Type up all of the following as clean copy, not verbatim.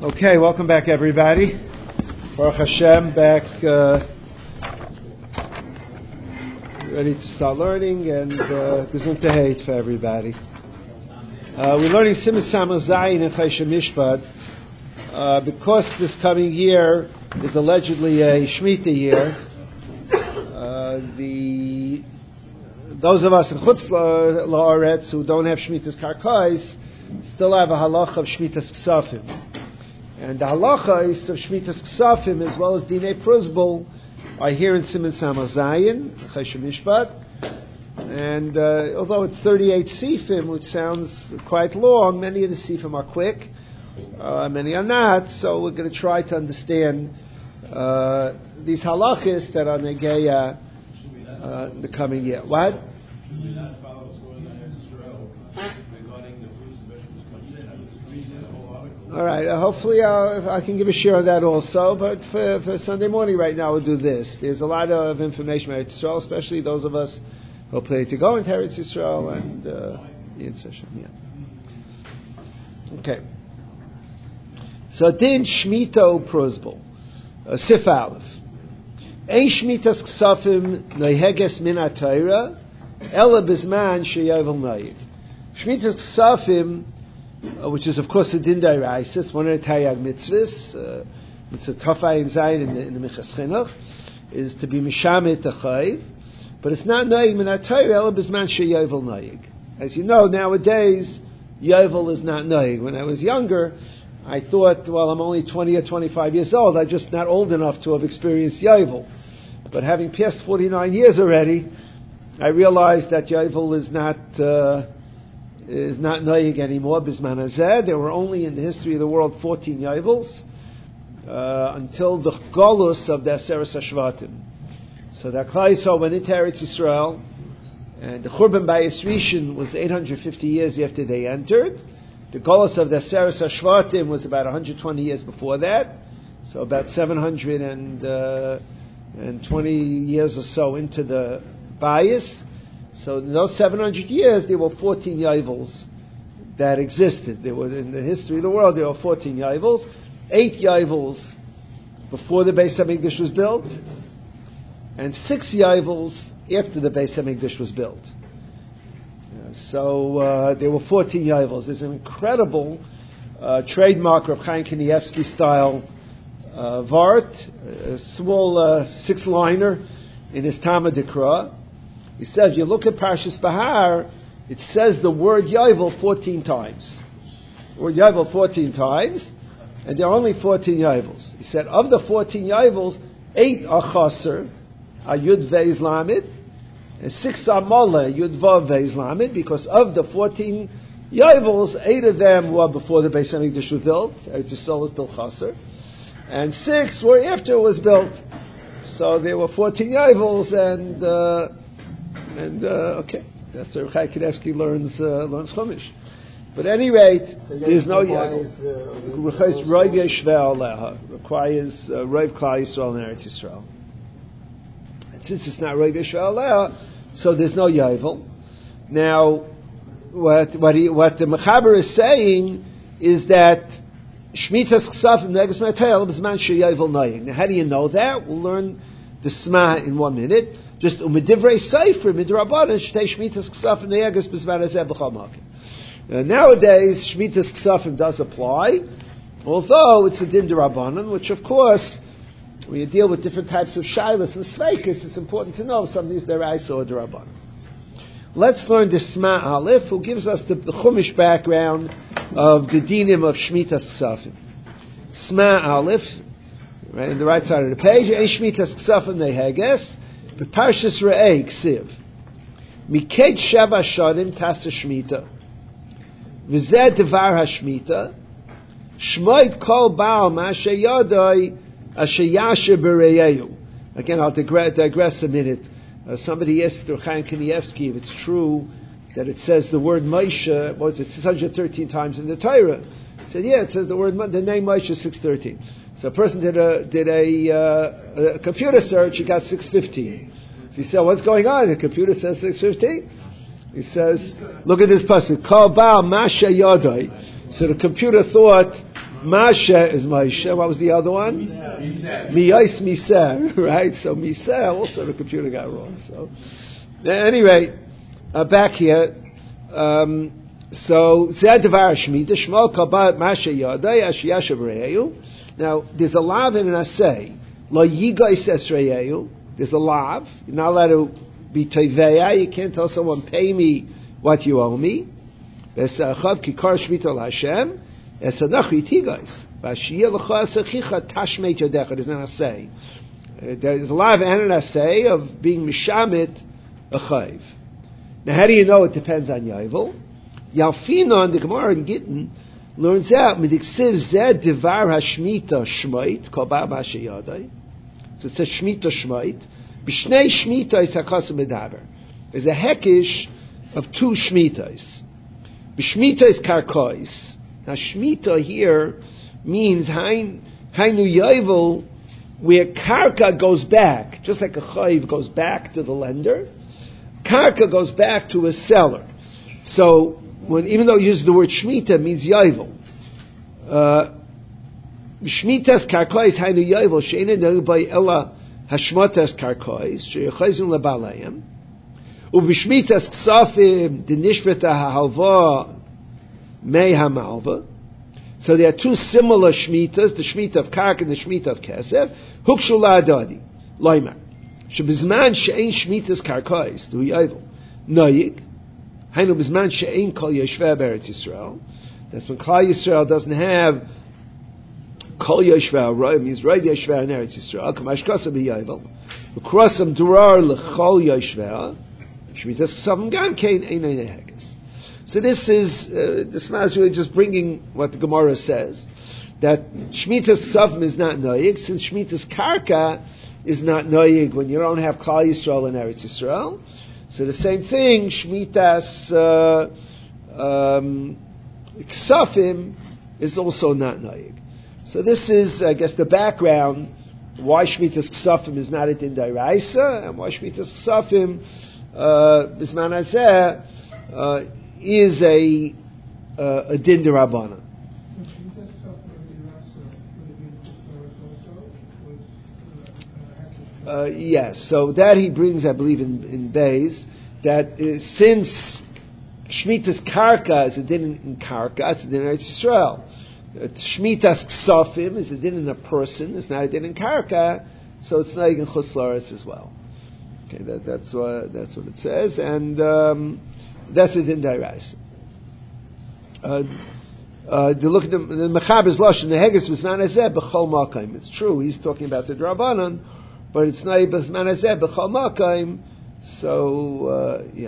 Okay, welcome back, everybody. Baruch Hashem, back ready to start learning, and Gesundheit for everybody. We're learning Siman Samach Zayin in Choshen Mishpat. Because this coming year is allegedly a Shemitah year, those of us in Chutz La'aretz who don't have Shemitah's Karkais still have a halacha of Shemitah's Ksafim. And the halachas of Shemitah's Ksafim as well as Dinei Pruzbul are here in Siman Samach Zayin, Choshen Mishpat. And although it's 38 Sifim, which sounds quite long, many of the Sifim are quick, many are not. So we're going to try to understand these halachas that are Negeya the coming year. What? All right. Hopefully, I can give a share of that also. But for Sunday morning, right now, we'll do this. There's a lot of information about Eretz Yisrael, especially those of us who are planning to go into Eretz Yisrael and the session. Yeah. Okay. So, din Shmito Prozbul, Sif Aleph. Ein Shmitas Ksafim Noiheges Min HaTorah Ela Bizman Sheyovel Noyeg. Shmitas Ksafim, which is of course a din d'oraisa, one of the Taryag mitzvahs. It's a Tafai Zayin in the Minchas Chinuch, is to be mishamet achayv, but it's not noyeg min haTorah ela bizman sheyovel noyeg. As you know, nowadays yovel is not noyeg. When I was younger, I thought, well, I'm only 20 or 25 years old. I'm just not old enough to have experienced yovel. But having passed 49 years already, I realized that yovel is not noyeg anymore. Bisman hazeh, there were only in the history of the world 14 yovels until the golus of the Aseres HaShvatim. So the Klal Yisrael went into Eretz Yisrael, and the Churban Bayis Rishon was 850 years after they entered. The golus of the Aseres HaShvatim was about 120 years before that, so about 720 years or so into the Bayis. So in those 700 years, there were 14 yovels that existed. There were, in the history of the world, there were 14 yovels. 8 yovels before the Beis HaMikdash was built, and 6 yovels after the Beis HaMikdash was built. So there were 14 yovels. There's an incredible trademark Reb Chaim Kanievsky style vart, a small 6-liner in his Talmud Dikra. He says, if you look at Parshas Bahar, it says the word Yovel 14 times. The word Yovel 14 times, and there are only 14 Yovels. He said, of the 14 Yovels, 8 are Chaser, are Yud Veiz Lamed, and 6 are Mole, Yud Vav Veiz Lamed, because of the 14 Yovels, 8 of them were before the Beis HaMikdash was built, Eretz Yisrael is still Chaser, and 6 were after it was built. So there were 14 Yovels, and okay, that's where Chaim Kanievsky learns Chumash. But at any rate, there's no requires Roiv Yeshvel Leha, requires Roiv Klal Yisrael and Eretz Yisrael. And since it's not Roiv Yeshvel Leha, so there's no Yovel. Now, what the Mechaber is saying is that Shmitas Ksafim Neges Matayel B'Zman Sheyovel Noyeg. Now, how do you know that? We'll learn the Sma in 1 minute. Just u'medivrei sefer midrabanan shtei shmitas ksafim ne'eges b'zman hazeh b'chol makom. Nowadays, shmitas ksafim does apply, although it's a din d'Rabbanan, which of course, when you deal with different types of shaylas and sveikis, it's important to know some of these deraisa or d'Rabbanan. Let's learn the Sma Aleph, who gives us the Chumash background of the dinim of shmitas ksafim. Sma Aleph, right on the right side of the page, ein shmitas ksafim ne'eges. Parshas Re'ei Ksiv Miked Sheva Shodim Tasa Shmita V'zeh Devar HaShmita Shmoid Kol Baal Ma'ashe Yodoi Ashe Yasher B'Reyehu. Again, I'll digress a minute. Somebody asked Chaim Kanievsky if it's true that it says the word Moshe, was it 613 times in the Torah? He said, yeah, it says the name Moshe 613. So a person did a computer search, he got 615. So he said, what's going on? The computer says 615. He says, look at this person, Kol Baal Masha Yodai. So the computer thought Masha is Moshe. What was the other one? Miyos Miseh, right? So Miseh, also the computer got wrong. So anyway, back here. So Zed Devar Shemitah Shmuel Kabat Masha Yadai Ashiyashav Re'eu. Now there's a lav in an assay. Lo Yigais Esre'eu. There's a lav. You're not allowed to be Teveya. You can't tell someone, pay me what you owe me. Ve'sachav Kikar Shemitah L'Hashem. Esanachri Tigais. V'ashiyah L'cha Asachicha Tashmeit Yodecha. There's an assay. There's a lav and an assay of being Mishamit a Chayv. Now how do you know it depends on Yovel? Yalfina, the Gemara in Gittin, learns out, Midiksiv Zed Devar HaShmita Shmait, Kobar Masha Yadai. So it says Shmita Shmait. B'shnei Shmita is HaKasim Medaber. There's a hekish of two Shmitas. B'shmita is Karkois. Now Shmita here means Hainu Yovel, where Karka goes back, just like a Chayiv goes back to the lender, Karka goes back to a seller. So, even though it uses the word Shemitah, it means Yovel. Shmitas Karkois Hainu Yovel, She'ena Neubay Ella Hashmatas Karkois, She'echazun Lebalayim, Uv'shmitas Ksafim, Dinishveta HaHalva, Mei HaMalva. So there are two similar Shmitas, the Shemitah of Karka and the Shemitah of Kesef, Hukshu La'adadi, Loimar. Shebizman She'ein Shmitas Karkois, Du Yovel, Noyig, Hainu Bizman She'ein Kol Yeshveh Beretz Yisrael. That's when Klal Yisrael doesn't have Kol Yeshveh, right? It means right Yeshveh in Eretz Yisrael. Kamash Kasa B'Yovel. Ukrosam Durar L'Chol Yeshveh. Shmitas Ksavim Gam Kein Einay Nehekes. So this is really just bringing what the Gemara says, that Shmitas Ksavim is not Noyig, since Shmitas Karka is not Noyig when you don't have Klal Yisrael in Eretz Yisrael. So the same thing, Shmitas Ksafim is also not Noyig. So this is, I guess, the background why Shmitas Ksafim is not a din d'oraisa, and why Shmitas Ksafim Bisman Hazeh is a din d'Rabbanan. Yes, so that he brings, I believe, in Beis, that since Shmitas Karka is a din in Karka, it's a din in Eretz Yisrael. Shmitas Ksafim is a din in a person, it's not a din in Karka, so it's not in Chutz La'aretz as well. Okay, that's what it says, and that's a din d'oraisa. Look at the Mechaber's Lashon, the Heges Bisman Hazeh b'chol makayim. It's true, he's talking about the Drabanan, but it's not Bisman Hazeh b'chol makayim. So yeah.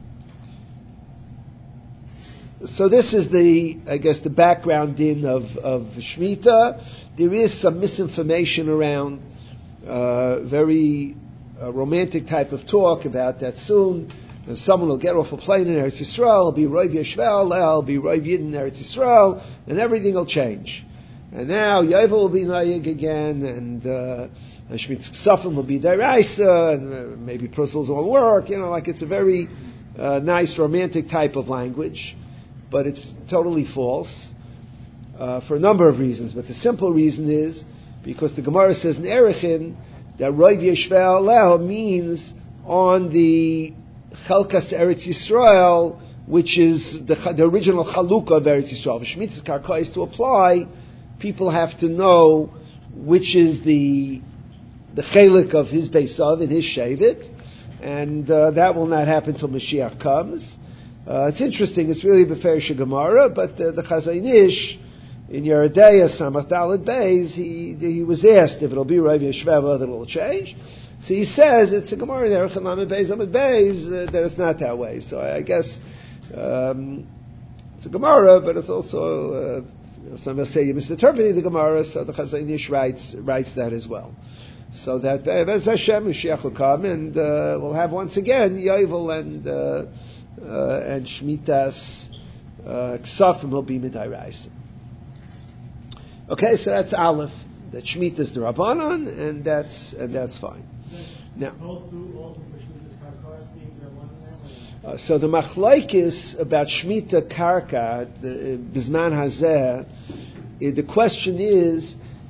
So this is the background din of Shemitah. There is some misinformation around, very romantic type of talk about that soon. Someone will get off a plane in Eretz Yisrael, will be Roiv Yeshvel, will be Roiv Yidin in Eretz Yisrael, and everything will change. And now Yovel will be Nayig again, and Shmitas Ksafim will be d'oraisa, and maybe principles won't work. Like it's a very nice romantic type of language, but it's totally false for a number of reasons. But the simple reason is because the Gemara says in Erechin that Roiv Yeshvel means on the Chalkas Eretz Yisrael, which is the original Chalukah of Eretz Yisrael. If Shmitas Karka is to apply, people have to know which is the chelik of his Beisav and his Shevet, and that will not happen until Mashiach comes. It's interesting, it's really Beferish Gemara, but the Chazon Ish in Yeridea Samach Daled Beis, he was asked if it'll be Rav Yeshveva that it'll change. So he says it's a Gemara in Erech Amid Beis that it's not that way. So I guess it's a Gemara, but it's also some will say you misinterpreted the Gemara. So the Chazon Ish writes that as well. So that Be'ez Hashem Mashiach will come, and we'll have once again Yovel and Shmitas Ksafim will be Mid'oraisa. Okay, so that's Aleph. That Shemitah is the Rabbanon, and that's fine. Now, so the machlokes about Shemitah Karka, the Bisman Hazeh, The question is,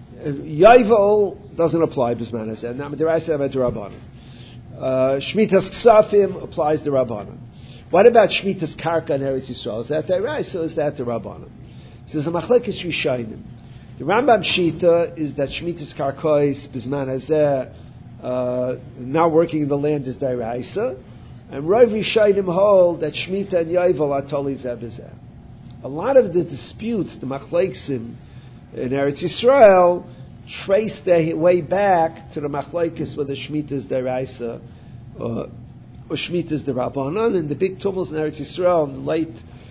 Yovel doesn't apply Bisman Hazeh. Now, Deraisa about the Rabbanan. Shmitas Ksafim applies the Rabbanan. What about Shmitas Karka in Eretz Yisrael? Is that Deraisa or is that the Rabbanan? So there's a Machlekes Rishayim. The Rambam Shita is that Shmitas Karkois Bisman Hazeh, not working in the land, is Deraisa. And Rav Rishayim hold that Shmita and Yovel are totally Zeh. A lot of the disputes, the Machleksim in Eretz Yisrael, trace their way back to the Machlekes whether Shmita is Deraisa or Shmita is the Rabbanan. And the big tumults in Eretz Yisrael in the late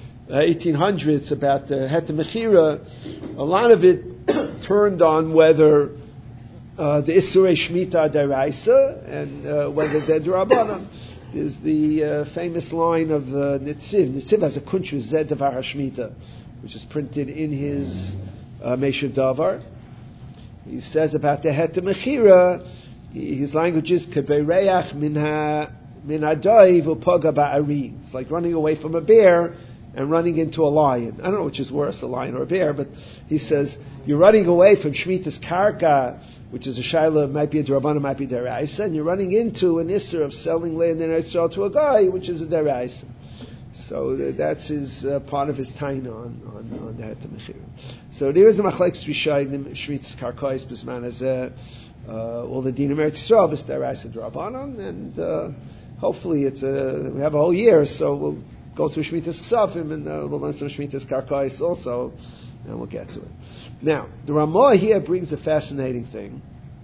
1800s about the Het Mechira, a lot of it turned on whether the Isurei Shmita are Deraisa and whether they're the Rabbanan. Is the famous line of Nitziv. Nitziv has a kuntra Zed Davar HaShmita, which is printed in his Meshav Davar. He says about the Het Mechira, his language is Kebereach min ha'doiv u'poga ba'ari. It's like running away from a bear and running into a lion. I don't know which is worse, a lion or a bear, but he says you're running away from Shmitas Karka, which is a shaila, might be a D'Rabbanan, might be Deraisa, and you're running into an Isser of selling land in Israel to a guy, which is a Deraisa. So that's his part of his tain on the Het Mechira. So there is a Machlekes Rishayim, Shmitas Karkois, Bisman Hazeh, all the Din of Eretz Yisrael, Bis Deraisa D'Rabbanan, and hopefully we have a whole year, so we'll go through Shmitas Ksafim, and we'll learn some Shmitas Karkois also, and we'll get to it. Now, the Ramah here brings a fascinating thing,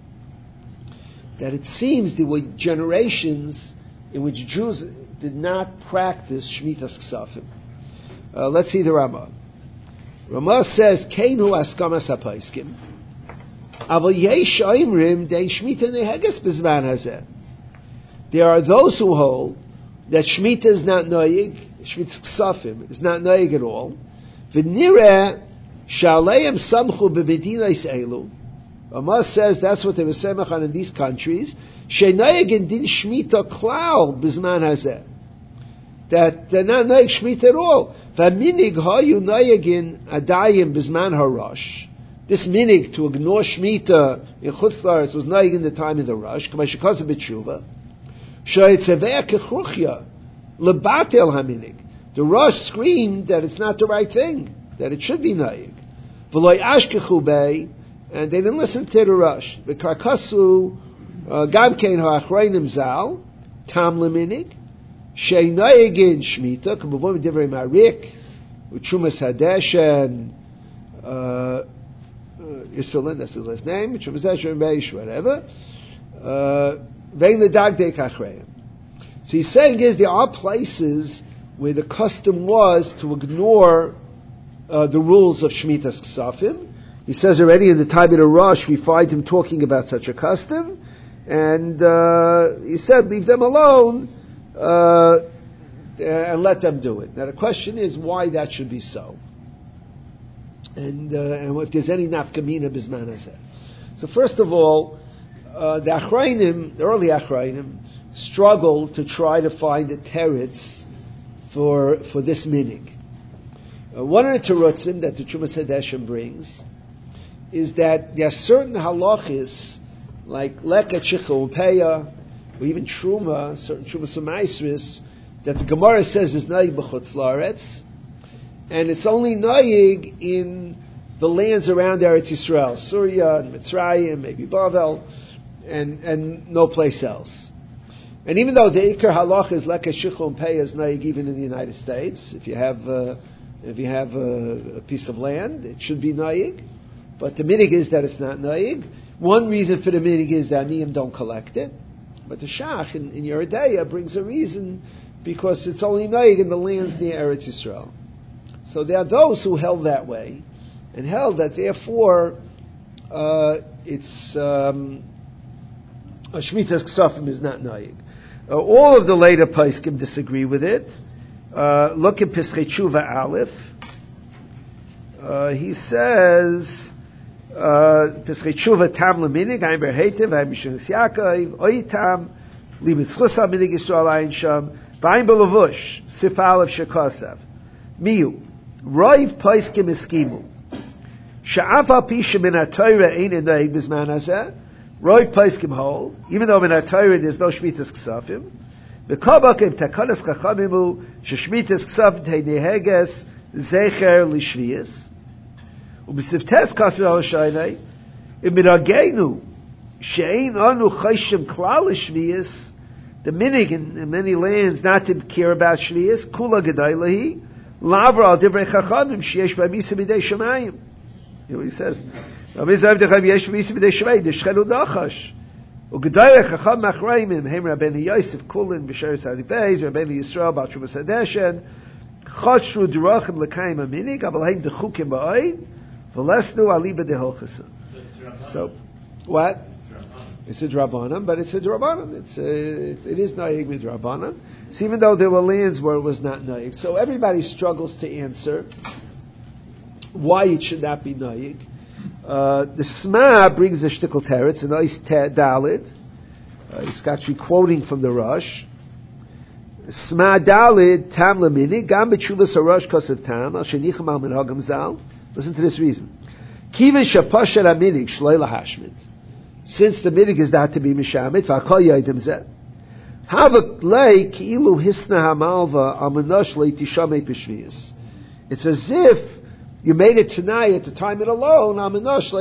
that it seems there were generations in which Jews did not practice Shmitas Ksafim. Let's see the Ramah. Ramah says, Keinu askamas hapaiskim, aval yesh oimrim de Shmita neheges bizman hazeh. There are those who hold that Shmita is not noyig, Shmitas Ksafim is not noyig at all. V'nireh Shaleim samchu bebedinais elu. Ramah says that's what they were semach on in these countries. Sheinayegin din shmita klal bizman hazeh. That they're not noyeg shmita at all. V'minig hayu noyegin adayim bizman harash. This minig to ignore shmita in Chutz La'aretz was noyeg in the time of the rush. K'mashikaza b'tshuva. Shoyitzaveh kechruchya lebatel haminig. The rush screamed that it's not the right thing, that it should be naig. V'loy ashkechu bei, and they didn't listen to the rush. The karkasu gamkein ha'achreinim zal tam leminig shei naigin shmita k'muvim divrei marik u'trumas hadesh and Yisraelin, that's his last name, Trumas hadesh and Meish, whatever. Vein ledagdei kachreim. So he's saying is there are places where the custom was to ignore the rules of Shmitas Ksafim. He says already in the time of the Rush we find him talking about such a custom, and he said leave them alone and let them do it. Now the question is why that should be so, and if there's any nafkamina bisman hazeh. So first of all, the Achrayim, the early Achrayim, struggled to try to find a teretz for this minig. One of the terutzim that the Trumas Hadeshim brings is that there are certain halachis, like leket shicha upeya, or even truma, certain trumas u'maisris, that the Gemara says is naig b'chutz la'aretz, and it's only naig in the lands around Eretz Yisrael, Syria and Mitzrayim, maybe Bavel, and no place else. And even though the ikar halach is leket shicha upeya is naig even in the United States, if you have a piece of land, it should be naig. But the minig is that it's not naig. One reason for the minig is that aniyim don't collect it. But the shach in Yeridea brings a reason because it's only naig in the lands near Eretz Yisrael. So there are those who held that way and held that therefore it's Shmitas Ksafim is not naig. All of the later poskim disagree with it. Look at Pischei Tshuva Aleph. He says, Pischei Tshuva Tam Leminig, Ein Berhetiv, Ein Mishunas Yaakov, Oitam, Libet Chusam Minig Yisrael Ein Sham, V'Ein Belavush, Sif Aleph Shekosav. Miu, Roiv Poskim Eskimu, Sha'afa pisha min ha-Torah ein noeg b'zman hazeh. Roiv Paiskim hold, even though in ha-Torah there's no Shmitas Ksafim, v'kobakim takanas chachamimu sheshmitas Ksafim teineheges zecher lishvias, u'b'sivtes kased al-shaynei, imiragenu she'ein anu chayshim klal lishvias, the minig in many lands not to care about shvias, kula gedai lahi, lavra al divrei chachamim sheyesh b'misa b'dei shemayim. You know what he says? Now, this is the yesh v'isi b'dei shvei, the shchenu dachash. U'g'dayre chacham machraimim, hem Rabbeinu Yosef Kulin, b'sheres ha'dibeis, Rabbeinu Yisrael, b'al Shuvas HaDeshen, chotshru d'rachim l'kayim aminik, aval heim d'chukim ba'oid, v'lesnu aliba d'holchasa. So, what? It's a drabanan, but it's a drabanan. It is naig with drabanan. So even though there were lands where it was not naig, so everybody struggles to answer why it should not be naig. The Sma brings a shtickle teretz, a nice dalid. He's actually quoting from the Rosh. Sma dalid tam lamini gam b'tshuvas harosh kosev tam al shenicham al minhagam zal. Listen to this reason. Kiven shapasher aminik shloi lahashmit. Since the minig is not to be mishamit, v'akol yoidim zeh. Havak lei ki'ilu hisna hamalva al menosh leitishamei peshvias. It's as if you made it tonight at the time it alone. So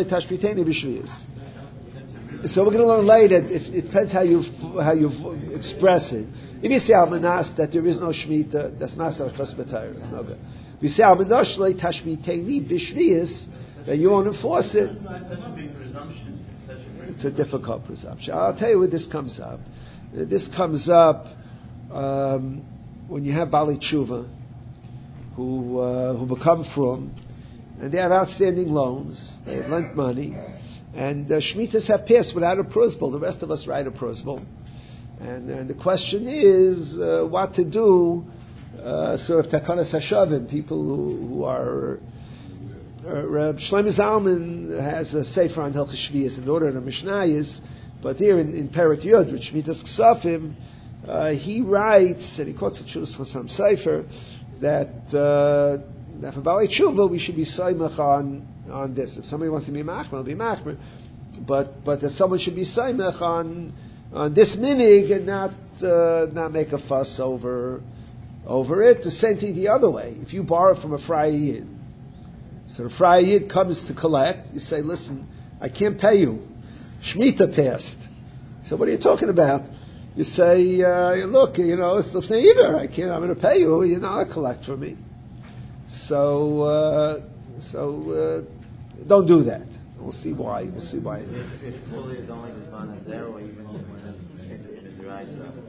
we're going to learn later. It depends how you express it. If you say almanas that there is no shmita, that's not sarkas b'tayr. That's no good. If you say almanas tashmiteni b'shvius, then you won't enforce it. It's a difficult presumption. I'll tell you where this comes up. This comes up when you have Bali Tshuva who become from. And they have outstanding loans. They have lent money. And Shemitas have passed without a prosbul. The rest of us write a prosbul. And the question is what to do. Sort of Takanas Hashavim, people who are... Reb Shlomo Zalman has a sefer on Hilchos Shvius in order to Mishnayos. But here in Perek Yud, with Shemitas Ksafim, he writes, and he quotes the Shulchan Chasam Sefer, that... Now for Balei Tshuva, we should be saimach on this. If somebody wants to be machmer, will be machmer. But that someone should be saimach on this minig and not make a fuss over it. The same thing the other way. If you borrow from a Friar Yid, so the Friar Yid comes to collect, you say, listen, I can't pay you. Shemitah passed. So what are you talking about? You say, look, it's Lefnei Iver. I'm going to pay you. You're not going to collect from me. So don't do that. We'll see why. If fully you don't like this man is there, or even when it's right.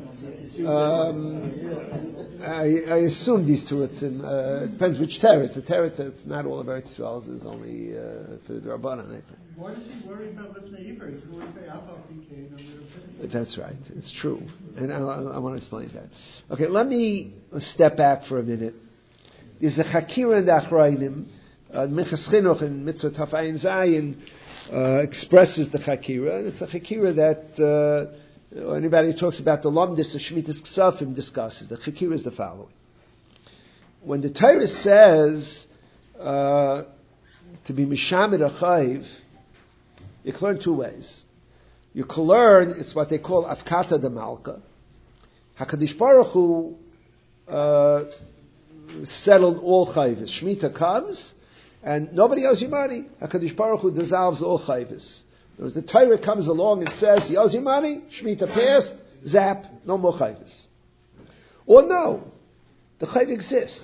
I assume these two. It depends which teretz. The teretz that's not all of Eretz Yisrael is only for the Rabbanan. Why does he worry about Lefnei Iver? He can always say Afal PK. That's right. It's true, and I want to explain that. Okay, let me step back for a minute. There's a Chakira in the Achrayim. Minchas Chinuch in Mitzvah Taf Ayin Zayin expresses the Chakira, and it's a Chakira that anybody who talks about the Lomdis of Shemitas Ksafim discusses. The Chakira is the following. When the Torah says to be Mishamid Achayiv, you can learn two ways. You can learn, it's what they call Afkata de Malka. HaKadosh Baruch Hu settled all chayvus. Shemitah comes, and nobody owes you money. HaKadosh Baruch Hu dissolves all chayvus. The Torah comes along and says, he owes you money, Shemitah passed, zap, no more chayvus. Or no, the chayv exists.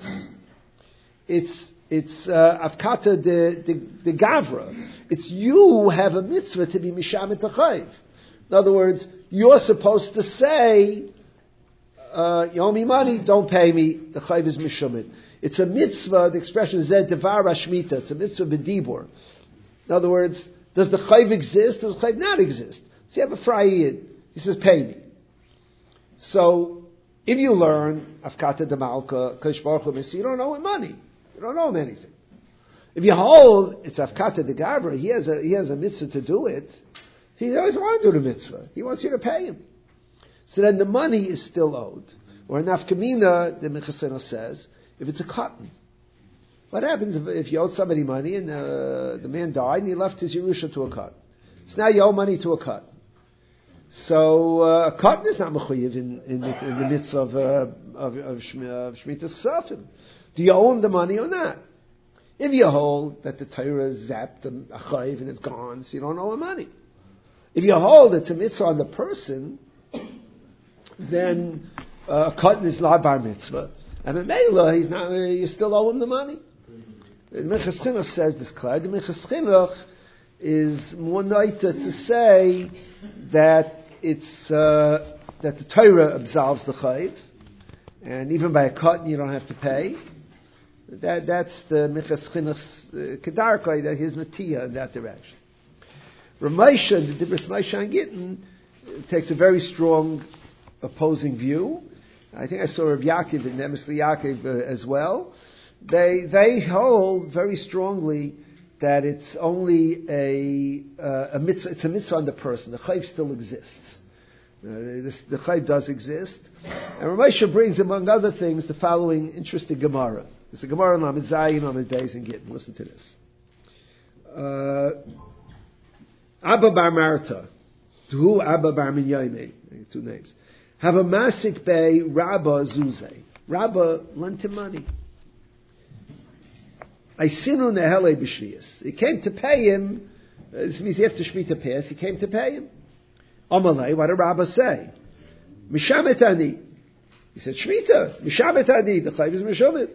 It's Afkata de Gavra. It's you have a mitzvah to be mishamet the chayv. In other words, you're supposed to say, you owe me money, don't pay me, the chayv is mishumit. It's a mitzvah, the expression is zed devar hashmita, it's a mitzvah b'dibur. In other words, does the chayv exist, does the chayv not exist? So you have a Friar Yid, he says, pay me. So, if you learn, Afkata de Malka, Kosh Baruch Hu, you don't owe him money, you don't owe him anything. If you hold, it's Afkata de Gavra, he has a mitzvah to do it, he doesn't want to do the mitzvah, he wants you to pay him. So then the money is still owed. Or in Nafkamina, the Minchas Chinuch says, if it's a cotton, What happens if you owed somebody money and the man died and he left his Yerusha to a cut? So now you owe money to a cut. So a cut is not mechuyev in the mitzvah of Shmitas Ksafim. Do you own the money or not? If you hold that the Torah zapped a chayiv and it's gone, so you don't owe him money. If you hold it's a mitzvah on the person, then a cut is la bar mitzvah, and a meila he's not. You still owe him the money. The Minchas Chinuch says this clear. The Minchas Chinuch is more noita to say that it's that the Torah absolves the chayiv, and even by a cut you don't have to pay. That's the Minchas Chinuch's kedarkai, that his natiyah in that direction. Ramesha, the Dibros Moshe on Gittin, takes a very strong opposing view. I think I saw Reb Yaakov and Emes Yaakov as well. They hold very strongly that it's only a mitzvah. It's a mitzvah on the person. The chayiv still exists. The chayiv does exist. And Ramesha brings, among other things, the following interesting Gemara. It's a Gemara in Lamed Zayin on the days in Gittin. Listen to this. Abba Bar Marta, Hu Abba Bar Minyaimeh, two names. Have a masik bay Rabba Zuzeh. Rabba lent him money. I sinu nehele b'shvius. He came to pay him. This means after Shemitah passed, he came to pay him. Amalei, what did Rabba say? Mishamet ani. He said Shemitah. Mishamet ani. The chayiv is mishamet.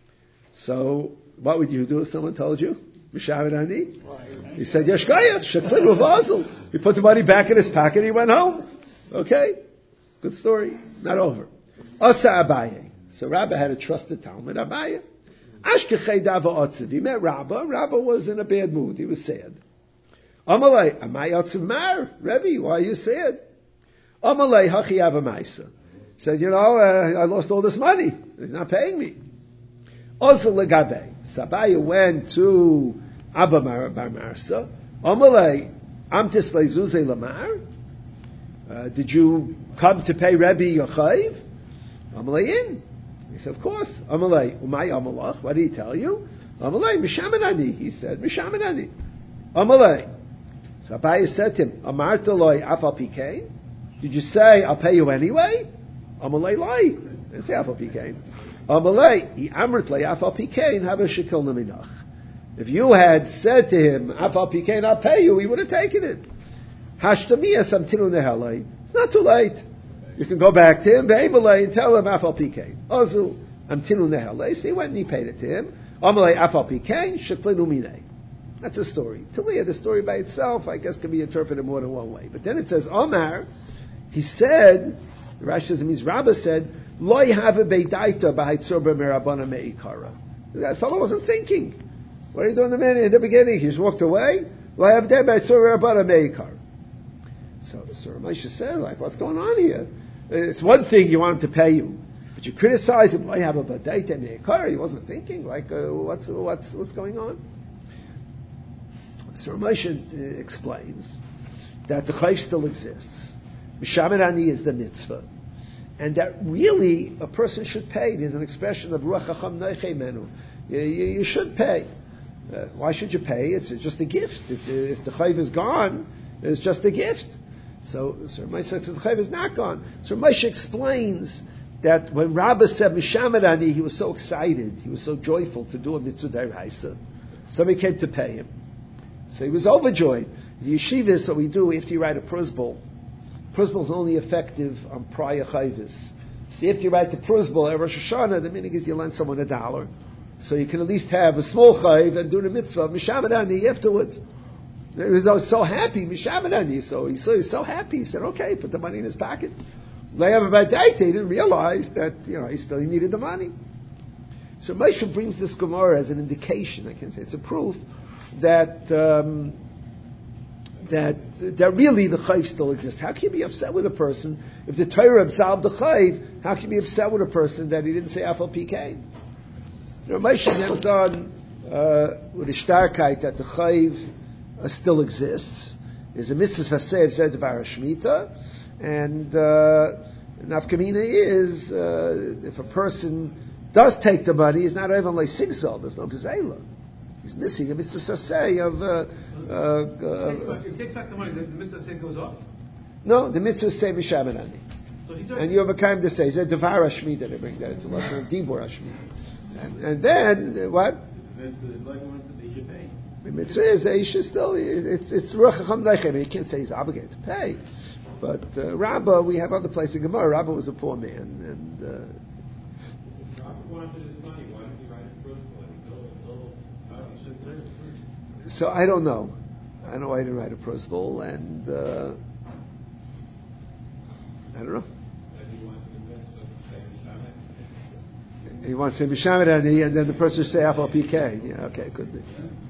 So, what would you do if someone told you? Mishamet ani? He said Yeshkayach Sheklin Ravazel. He put the money back in his pocket. He went home. Okay, good story. Not over. Asa Abaye. So Rabba had a trusted Talmud. Abaye. Ashkechei Dava Otziv. He met Rabba. Rabba was in a bad mood. He was sad. Amalei, Amay Otziv Mar. Rebbe, why are you sad? Amalei Hachi Avamaisa. Said, I lost all this money. He's not paying me. Ozel Legabe. Sabaya went to Abba Bar Marsa. Amalei, Amtis Leizuzei Lamar. Did you come to pay Rebbe your chayiv? Amalei in. He said, of course. Amalei, Umay Amalach. What did he tell you? Amalei, Mishamanani. He said, Mishamanani. Amalei. So Abaye said to him, Amarta loy afal pikein? Did you say, I'll pay you anyway? Amalei loy. Didn't say afal pikein. Amalei, Amrt loy afal pikein, have a shekil naminach. If you had said to him, afal pikein, I'll pay you, he would have taken it. Hashtamiya samtinu nehalei. It's not too late. You can go back to him, and tell him afal pikein. Ozu, amtinu nehalei. So he went and he paid it to him. Amalei afal pikein, sheklinu minei. That's a story. Talia, the story by itself, I guess, can be interpreted more than one way. But then it says, Omar, he said, the Rashi says, it means Rabbah said, Loi have a beidaita b'haitzor b'merabana me'ikara. That fellow wasn't thinking. What are you doing in the beginning? He just walked away. Loi have de b'haitzor b'merabana me'ikara. So Ramesha said, what's going on here? It's one thing you want him to pay you, but you criticize him, Loi have a beidaita me'ikara. He wasn't thinking, what's going on? So Ramesha explains that the chayiv still exists. Mishamet ani is the mitzvah, and that really a person should pay. There's an expression of ruach hacham noichei menu. You should pay. Why should you pay? It's just a gift. If the chayiv is gone, it's just a gift. So Ramesha says the chayiv is not gone. So Ramesha explains that when Rabbah said Mishamet ani, he was so excited, he was so joyful to do a mitzvah d'oraisa. Somebody came to pay him. So he was overjoyed. The yeshiva is what we do after you write a pruzbul. Pruzbul is only effective on prior chayvis. So after you write the pruzbul at Rosh Hashanah, the meaning is you lend someone $1. So you can at least have a small chayv and do the mitzvah, Mishamet ani, afterwards. He was so happy, Mishamet ani. So he was so happy. He said, okay, put the money in his pocket. He didn't realize that, he needed the money. So Moshe brings this Gemara as an indication, I can say, it's a proof that really the chayiv still exists. How can you be upset with a person if the Torah absolved the chayiv? How can you be upset with a person that he didn't say afal pikein? Moshe comes on with a starkite that the chayiv still exists. There's a mitzvah sasev says about Shemitah, and nafkamina is if a person does take the money, he's not even like sigzol. There's no gazela. He's missing a mitzvah saseh of. If he takes back the money, the mitzvah saseh goes off. No, the mitzvah say mishamanani. And you have a kind to say, "Zeh devar hashmita." They bring that into lesson of dibur hashmita. And then what? The mitzvah is that he should still. It's ruach chacham leichem. He can't say he's obligated to pay. But Rabbah, we have other places in Gemara. Rabbah was a poor man, and. Rabbah wanted his money. Why didn't he write a protocol? So I don't know. I don't know why he didn't write a prosbul, and I don't know. He wants to say Mishamadani, and then the person say Afal PK. Yeah, okay, could be.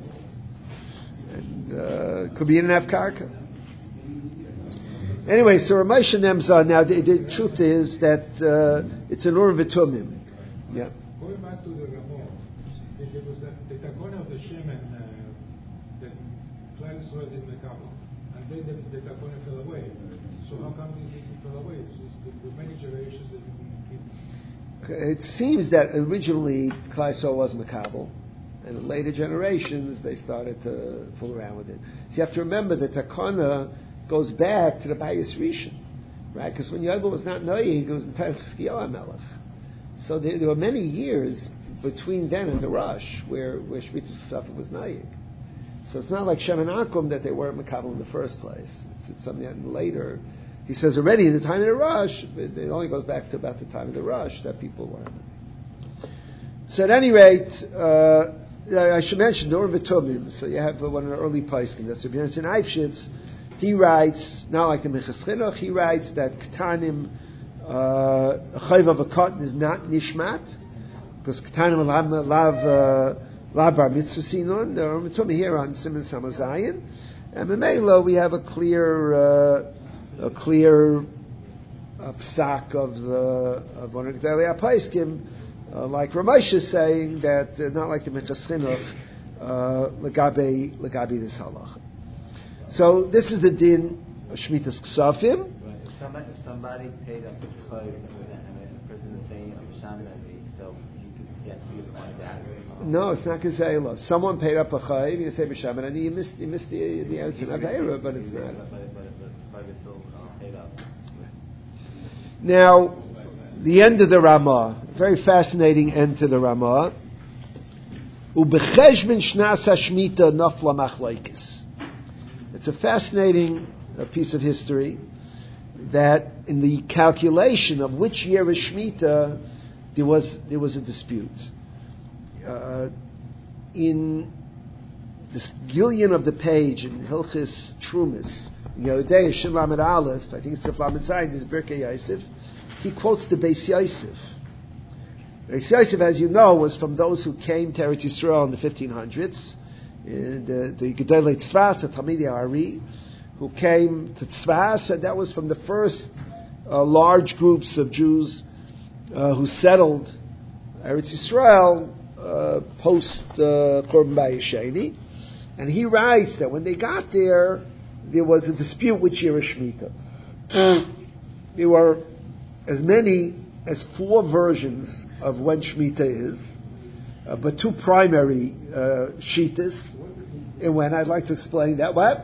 And could be in an Afkarka. Anyway, so Ramesh and Nemza, now the truth is that it's an Ur V'Tumim. Yeah. Going back to the Ramon, there was the takon of the Shemen that Klal Yisrael didn't make up, and then the takon fell away. So how come this fell away? It's the many generations that we keep. It seems that originally Klal Yisrael was Makabel, and in later generations they started to fool around with it. So you have to remember that takona goes back to the Bayis Rishon, right? Because when Yovel was not Noyig, it was in time of Chizkiyahu HaMelech. So there were many years between then and the Rush where Shmitas Kesafim was Noyig. So it's not like Shem and Akum that they weren't Makabel in the first place. It's something that later, he says already in the time of the Rush, it only goes back to about the time of the Rush that people weren't. So at any rate, I should mention Dor V'Tumim. So you have one of the early Paiskim, that's Rabbi Yonasan Eibshitz. He writes, not like the Minchas Chinuch, he writes that Ketanim, a chayv of a cotton is not nishmat, because Ketanim lav bar mitzvah sinun. The Ramatumi here on Siman Samazayin, and Memelo we have a clear psak of one of the Gedolei HaPaiskim, like Ramesh is saying that not like the Minchas Chinuch, legabe this halacha. So this is the din of Shmitas Kesafim. Right. If somebody paid up the chayv and a person is saying so he could get the money back. No, it's not Gezeilah. Someone paid up a chayv, you say B'Shamanani, you missed the answer of Aveira, but it's not. But it's still paid up. Now, the end of the Ramah, very fascinating end to the Ramah. Ubecheshbin shnas hashmita nafla machlaikis. It's a fascinating piece of history that in the calculation of which year is Shemitah, there was a dispute. In this Gillion of the page in Hilchis Trumis, in Yeridei Shin Lamed Aleph, I think it's the Lamed Zayin, this is Birkei Yosef, he quotes the Beis Yosef. Beis Yosef, as you know, was from those who came to Eretz Yisrael in the 1500s. The Gedolei Tzfas, the Talmidei Ari, who came to Tzfas, and that was from the first large groups of Jews who settled Eretz Yisrael post Korban Bayesheni. And he writes that when they got there was a dispute which year is Shemitah. There were as many as 4 versions of when Shemitah is, but 2 primary shitas. And when I'd like to explain that, what?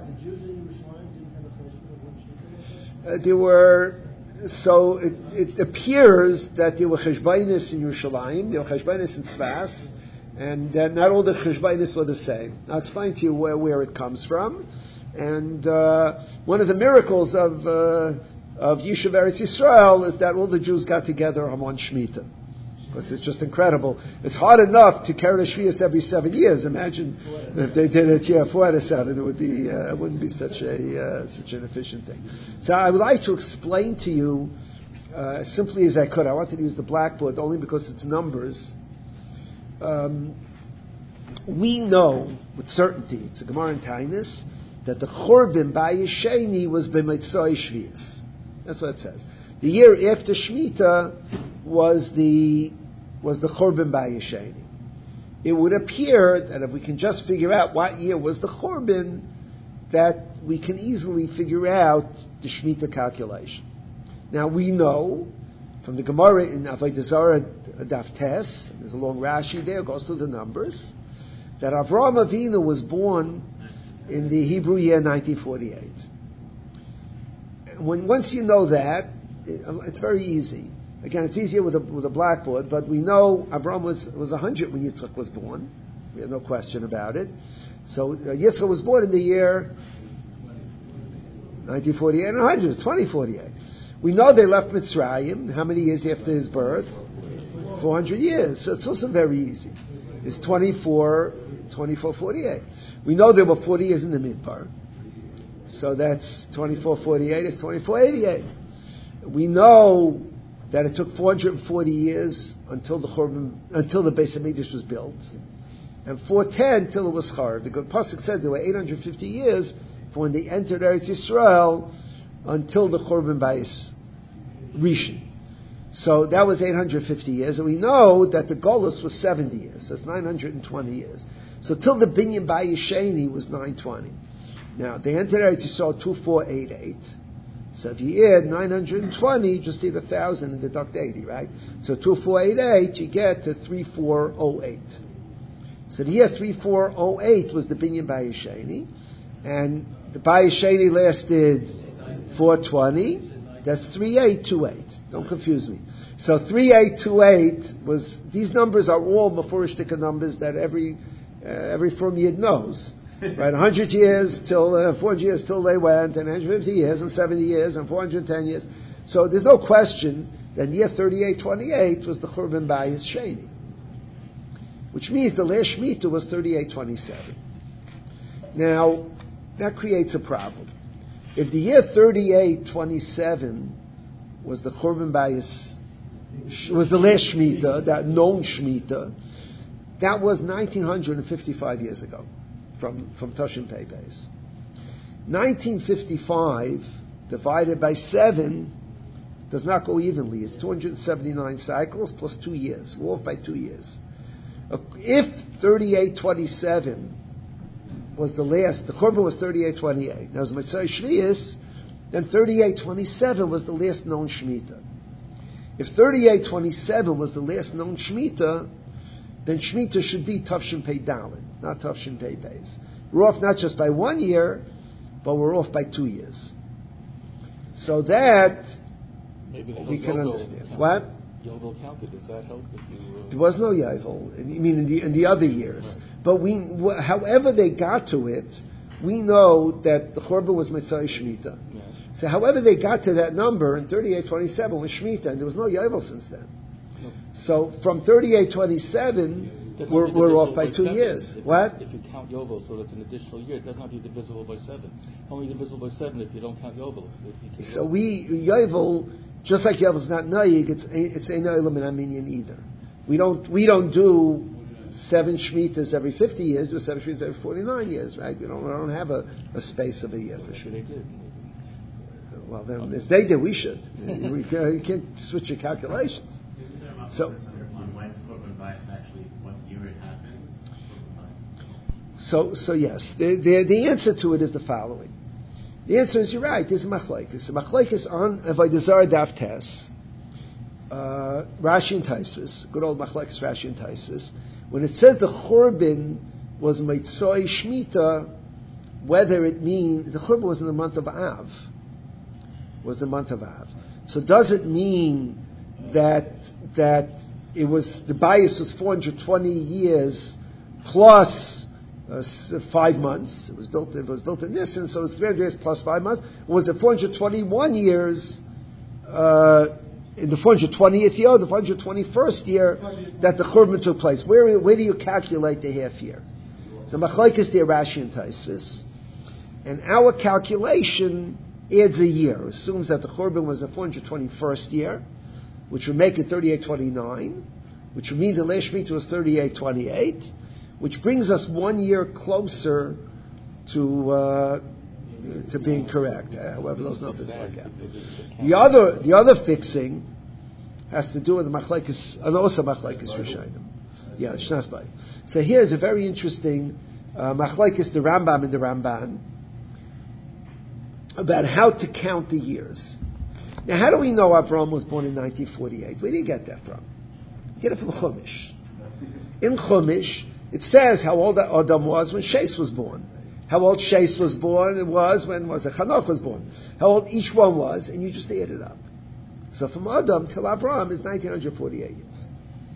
There were, so it appears that there were cheshbainis in Yerushalayim, there were cheshbainis in Tzfas, and not all the cheshbainis were the same. I'll explain to you where it comes from. And one of the miracles of Yishuv Eretz Yisrael is that all the Jews got together on one Shemitah. Because it's just incredible. It's hard enough to carry the Shvius every 7 years. Imagine if they did it 4 out of 7. It wouldn't be such an efficient thing. So I would like to explain to you as simply as I could. I wanted to use the blackboard only because it's numbers. We know with certainty, it's a Gemara in Tainis, that the Churban Bayesheni was b'Mitzvah Shvius. That's what it says. The year after Shemitah was the Churban Bayesheni. It would appear that if we can just figure out what year was the Churban, that we can easily figure out the Shemitah calculation. Now we know from the Gemara in Avodah Zarah Daf Tes. There's a long Rashi there, goes through the numbers. That Avraham Avinu was born in the Hebrew year 1948. Once you know that, it's very easy. Again, it's easier with a blackboard, but we know Avraham was 100 when Yitzchak was born. We have no question about it. So Yitzchak was born in the year 1948 and 100, 2048. We know they left Mitzrayim. How many years after his birth? 400 years. So it's also very easy. It's 2448. We know there were 40 years in the Midbar. So that's 2448 is 2488. We know that it took 440 years until the Beis Hamikdash was built, and 410 till it was Charav. The good pasuk said there were 850 years from when they entered Eretz Yisrael until the Churban Bayis Rishon. So that was 850 years, and we know that the Golus was 70 years. That's 920 years. So till the Binyan Bayis Sheni was 920. Now they entered Eretz Yisrael 2488. So if you add 920, just add 1,000 and deduct 80, right? So 2488, you get to 3408. So the year 3408 was the Binyan Bayis Sheni, and the Bayis Sheni lasted 420. That's 3828. Don't confuse me. So 3828 was, these numbers are all Mefurishtika numbers that every firm yid knows. Right, 100 years till 400 years till they went, and 150 years, and 70 years, and 410 years. So there's no question that year 3828 was the Churban Bayis Sheni, which means the last Shemitah was 3827. Now that creates a problem. If the year 3827 was the Churban Bayis, was the last Shemitah, that known Shemitah, that was 1955 years ago. From Toshin Pei Beis. 1955 divided by 7 does not go evenly. It's 279 cycles plus 2 years. We're off by 2 years. If 3827 was the last, the Churban was 3828. That was Mitzvah Shvius, then 3827 was the last known Shemitah. If 3827 was the last known Shemitah, then Shemitah should be Tavshin Pei Dalin, not Tavshin Pei Beis. We're off not just by 1 year, but we're off by 2 years. So that we can understand. Counted. What? Yovel counted. Does that help? There was no Yovel. I mean, in the other years. Right. But however they got to it, we know that the Churban was Mitzvah Shemitah. Yes. So however they got to that number in 3827 was Shemitah, and there was no Yovel since then. No. So from 3827, we're off by 2 years. If you count Yovel, so that's an additional year, it does not be divisible by 7. Only divisible by 7 if you don't count Yovel. So Yovel, just like Yovel is not Nayig, it's a No'ilam and Aminyan either. We don't do 7 Shemitahs every 50 years, do 7 Shemitahs every 49 years, right? We don't have a space of a year for sure. They did. Well, then, if they did, we should. You can't switch your calculations. So, on when Churban Bayis actually, what year it happened? So yes, the answer to it is the following. The answer is you're right. There's a machlekes. The machlekes on Avodah Zarah Daf Tes, Rashi and Taisvis, good old machlekes Rashi and Taisvis. When it says the Churban was Meitzoi Shemitah, whether it means the Churban was in the month of Av, was the month of Av. So does it mean that it was the bias was 420 years plus 5 months? It was built in Nisan, so it's 300 years plus 5 months. Or was it 421 years in the 420th year, or the 421st year that the Churban took place? Where do you calculate the half year? So machlekes the Rashi and Taisvis, and our calculation adds a year, assumes that the Churban was the 421st year, which would make it 3829, which would mean the last Shemitah was 3828, which brings us 1 year closer to being correct. However, those numbers work out. The other fixing has to do with the machlekes, and also machlekes Rishonim. Yeah, Shnas Bay. So here's a very interesting machlekes the Rambam and the Ramban about how to count the years. Now, how do we know Avram was born in 1948? Where did you get that from? You get it from Chumash. In Chumash, it says how old Adam was when Shes was born. How old Shes was born when Hanoch was born. How old each one was, and you just add it up. So from Adam till Abraham is 1948 years.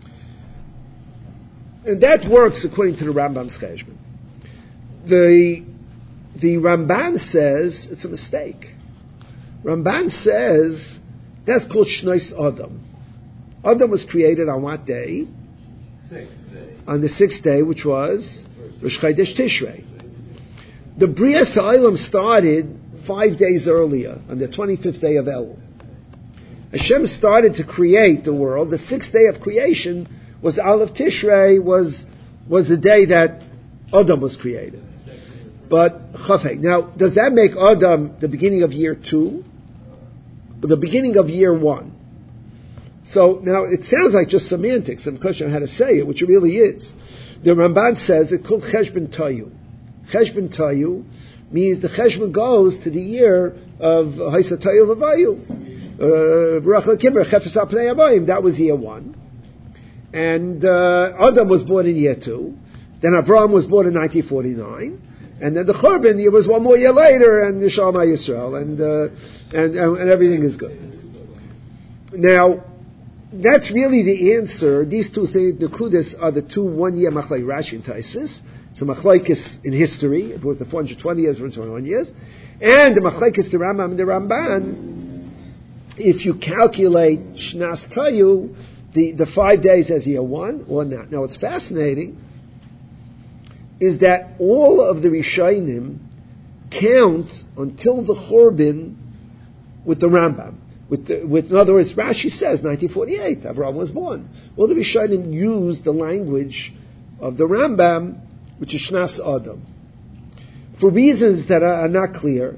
And that works according to the Rambam's cheshbon. The Ramban says it's a mistake. Ramban says that's called Shnois Adam. Adam was created on what day? On the 6th day, which was Rosh Chodesh Tishrei. The Brias Ha'olam started 5 days earlier, on the 25th day of Elul. Hashem started to create the world. The 6th day of creation was Aleph Tishrei, was the day that Adam was created. But Chafek. Now, does that make Adam the beginning of year 2? Or the beginning of year 1? So now it sounds like just semantics. I'm questioning how to say it, which it really is. The Ramban says it's called Cheshbon Tayu. Cheshbon Tayu means the Cheshbon goes to the year of Haisa Tayu Vavayu. That was year 1. And Adam was born in year 2. Then Abraham was born in 1949. And then the Churban was 1 more year later, and the Shalom Yisrael, and everything is good. Now, that's really the answer. These two things, the Kudas, are the 2 1-year Machlai Rashi and Taisvis. So Machlaikis in history, it was the 420 years or 21 years. And the Machlaikis, the Rambam and the Ramban, if you calculate Shnas Tayu, the 5 days as year 1 or not. Now, what's fascinating is that all of the Rishonim count until the Churban with the Rambam. In other words, Rashi says 1948, Avraham was born. All the Rishonim use the language of the Rambam, which is Shnas Adam. For reasons that are not clear,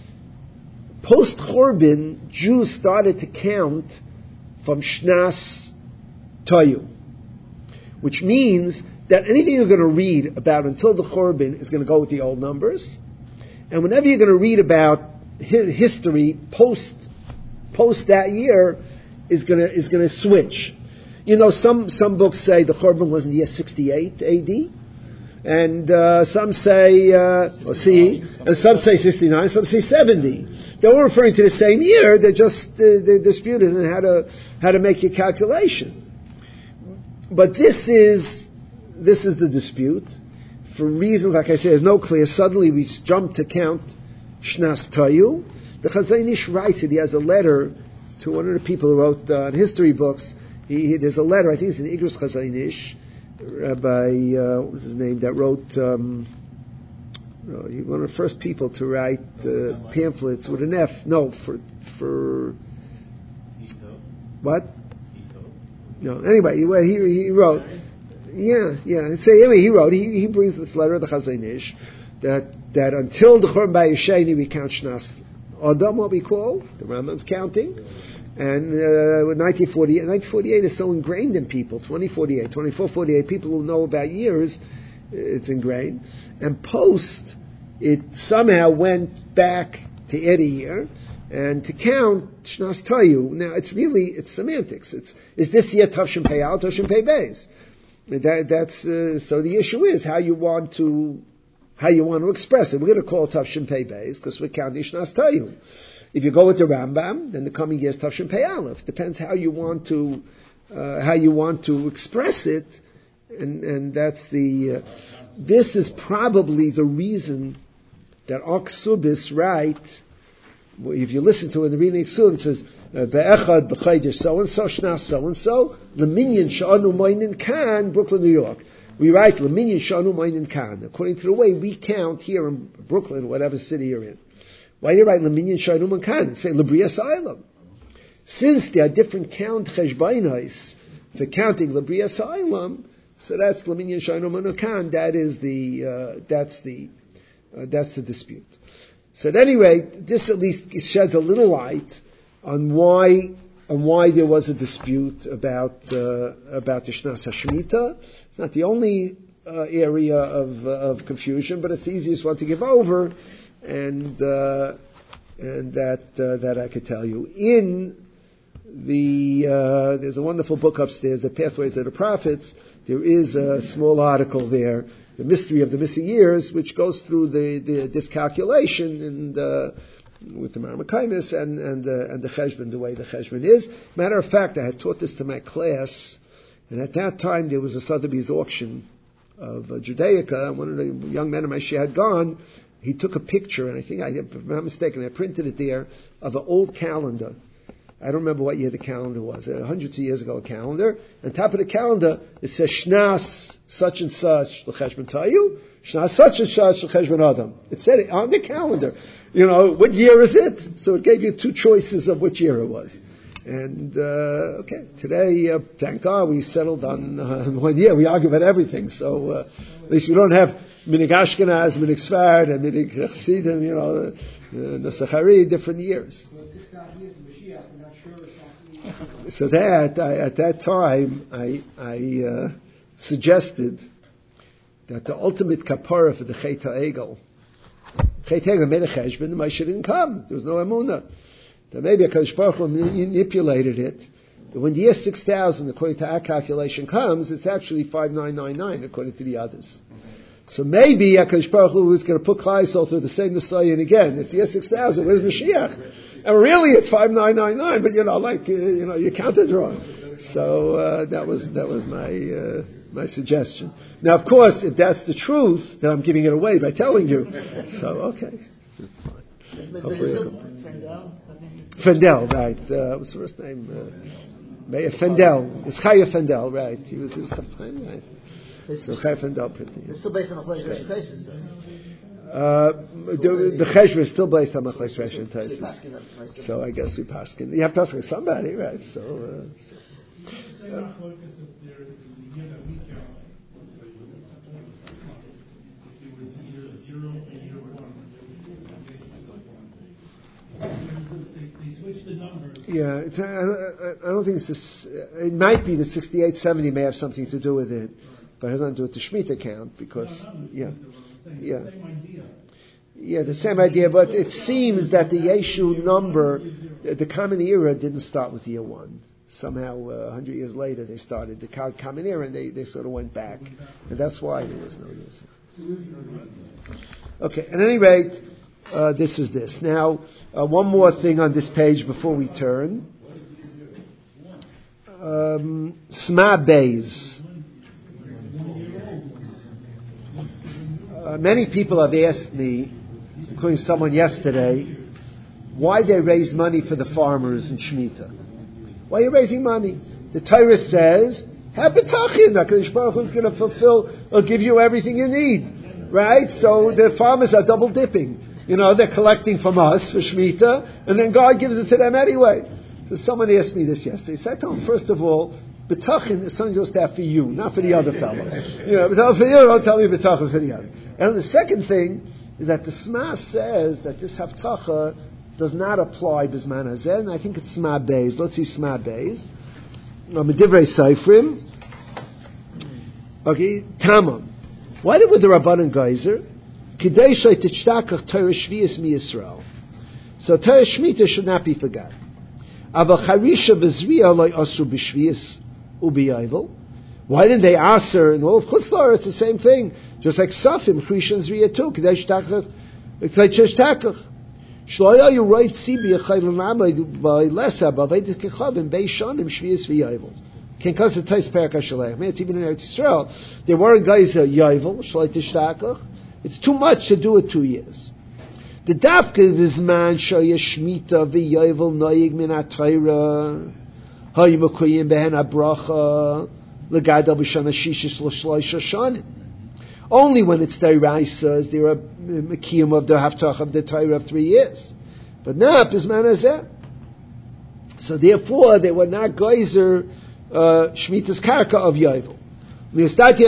post-Churban, Jews started to count from Shnas Tayu, which means that anything you're going to read about until the Churban is going to go with the old numbers, and whenever you're going to read about history post that year is going to switch. You know, some books say the Churban was in the year 68 AD, and some say and some say 69, some say 70. They're all referring to the same year. They're just the dispute is in how to make your calculation. But this is the dispute. For reasons, like I say, there's no clear. Suddenly we jump to count Shnas Tayu. The Chazon Ish writes it. He has a letter to one of the people who wrote history books. There's a letter, I think it's in Igros Chazon Ish, by, what was his name, that wrote, one of the first people to write pamphlets with an F. No, for what? No, anyway, he wrote, he wrote, he brings this letter of the Chazon Ish, that until the Churban Bayesheni we count Shnas Adam, what we call, the Rambam's counting, and 1948 is so ingrained in people, 2448, people who know about years, it's ingrained, and post, it somehow went back to add a year, and to count Shnas Tayu. Now, it's semantics. Is this year Tavshin Pei Al, Tavshin Pei Beis? So the issue is how you want to express it. We're going to call it Tavshin Pei Beis because we're counting Shnas Tayu. If you go with the Rambam, then the coming year is Tavshin Pei Aleph. Depends how you want to express it, and that's this is probably the reason that Aksubis writes. If you listen to it in the reading Aksubis, it says Be'echad B'chaydish so and so Shnas so and so L'minyan Sha'anu Moinin Kan, Brooklyn, New York. We write L'minyan Sha'anu Moinin Kan according to the way we count here in Brooklyn, whatever city you're in. Why do you write L'minyan Sha'anu Moinin Kan? Say L'brias Ha'olam. Since there are different count cheshbainos for counting L'brias Ha'olam, so that's L'minyan Sha'anu Moinin Kan. That's the dispute. So at any rate, this at least sheds a little light on why there was a dispute about the Shnas HaShemitah. It's not the only area of confusion, but it's the easiest one to give over. And and that I could tell you. In there's a wonderful book upstairs, The Pathways of the Prophets. There is a small article there, The Mystery of the Missing Years, which goes through this calculation and with the Marmakaimis and the Cheshbon, the way the Cheshbon is. Matter of fact, I had taught this to my class, and at that time there was a Sotheby's auction of Judaica. One of the young men in my shia had gone. He took a picture, and I think, if I'm not mistaken, I printed it there, of an old calendar. I don't remember what year the calendar was. Hundreds of years ago, a calendar. On top of the calendar, it says, Shnas, such and such, l'cheshbon tayu, Shnas, such and such, l'cheshbon adam. It said it on the calendar. What year is it? So it gave you two choices of which year it was. And, today, thank God, we settled on 1 year. We argue about everything. So, at least we don't have Minig Ashkenaz, Minig Sfard, and Minig Chassidim, the Sachari, different years. So at that time, I suggested that the ultimate kapara for the Chet HaEgel made a cheshbon, the Moshe didn't come. There was no emunah. That maybe HaKadosh Baruch Hu manipulated it. That when the year 6000, according to our calculation, comes, it's actually 5999, according to the others. So maybe HaKadosh Baruch Hu was going to put Klal Yisrael through the same Nisayan again. It's the year 6000. Where's Mashiach? And really, it's 5999. But you counted wrong. So that was my suggestion. Now, of course, if that's the truth, then I'm giving it away by telling you. So okay, it's fine. Fendel, right? What's the first name? Meir Fendel. It's Chaya Fendel, right? He was Chafetz Chaim, right? So Chaya Fendel printing. It's still based on Machlokes Resh though. The Cheshbon is still based on Machlokes Resh and Tosfos. So I guess we paskin. You have to ask somebody, right? So. Yeah, I don't think it's this. It might be the 6870 may have something to do with it, but it has nothing to do with the Shemitah count because the same idea. But it seems that the Yeshu number, the Common Era, didn't start with year one. Somehow, 100 years later, they started the Common Era, and they sort of went back, and that's why there was no year. Okay, at any rate. This is this. Now, one more thing on this page before we turn. Sma Beis. Many people have asked me, including someone yesterday, why they raise money for the farmers in Shemitah. Why are you raising money? The Torah says, HaBetachin, HaKadosh Baruch Hu is going to fulfill or give you everything you need. Right? So the farmers are double dipping. They're collecting from us for Shemitah, and then God gives it to them anyway. So someone asked me this yesterday. So I told him, first of all, B'tachin is something you're supposed to have for you, not for the other fellow. B'tachin for you, don't tell me B'tachin for the other. And the second thing is that the Sma says that this Haftacha does not apply B'zman Hazeh, and I think it's Sma Beis. Let's see Sma Beis. Medivrei Seifrim. Okay, Tamam. Why did with the Rabbanan Geyser? So Torah Shemitah should not be forgotten. Why didn't they answer in all of Chutzlar? It's the same thing. Just like Safim, Chrisha and Zriya too. Shloya you write Sibi Chaylanama by Lesa Bavaitis Kechavim Beishanim Shvius V'Yayvel. Can cause the Tais Perak HaShalech. It's even in Eretz Yisrael. There weren't guys Yayvel Shloya Tishtakach. It's too much to do it 2 years. The Dafke Vizman Shoya Shmita V'Yayvel Noyig Min HaTorah Hayimukuyim Behen HaBracha L'Gadal B'Shana Shishis L'Shloisha Shanim. Only when it's Deraisa is there a Mekiyum of the Haftach of the Torah of 3 years. But not Bizman Hazeh. So therefore they were not Geyser Shmita's Karka of Yayvel. The